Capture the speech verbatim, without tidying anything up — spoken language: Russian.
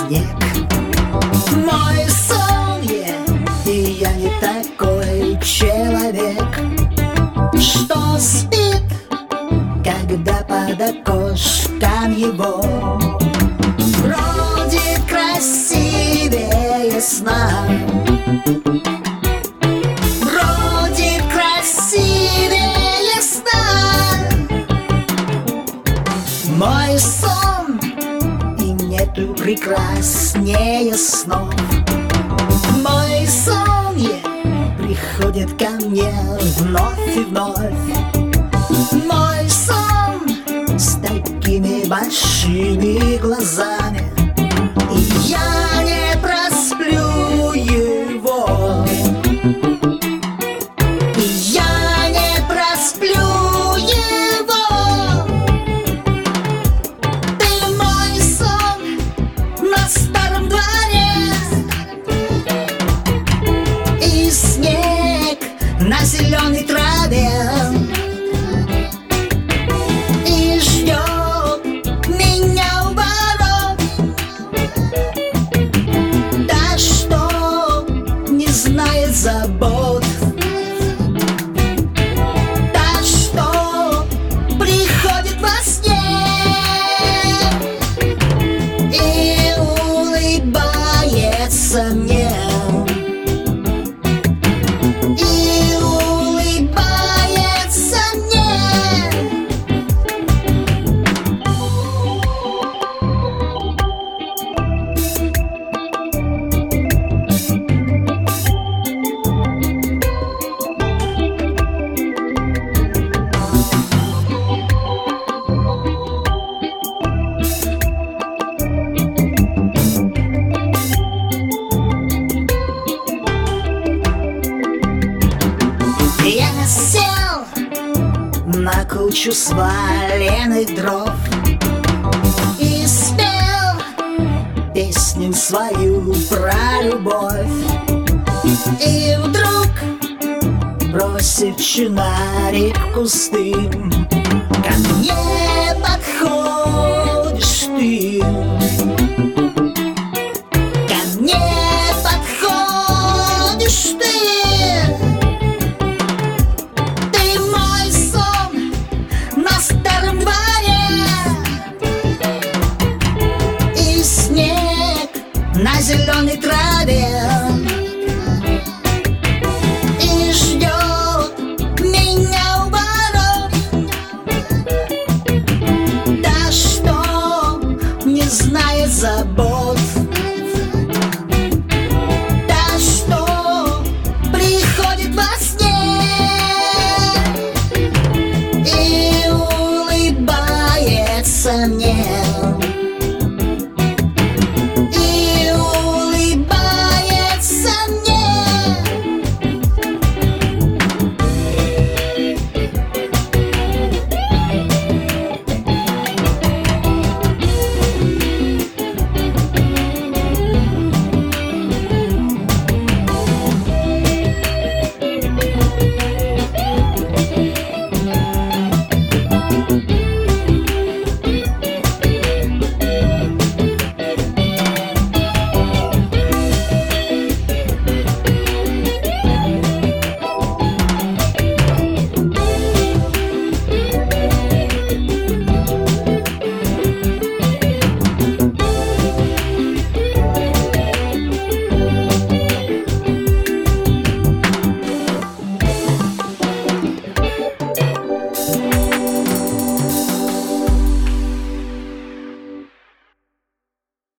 снег. Мой сон я, и я не такой человек, что спит, когда под окошком его. Вроде красивее сна, вроде красивее сна. Мой сон, и нету прекраснее снов. Мой сон приходит ко мне вновь и вновь. Мой сон с такими большими глазами, и я не просплю его. И я не просплю его. Ты мой сон на старом дворе, и снег на зеленой траве, и ждет меня у ворот. Та, что не знает забот, та, что приходит во сне и улыбается мне. И улыбается мне. Я сел на кучу сваленных дров и спел песню свою про любовь. И вдруг, бросив чинарик в кусты, ко мне подходишь ты. Ко мне подходишь ты. На старом дворе, и снег на зеленой траве.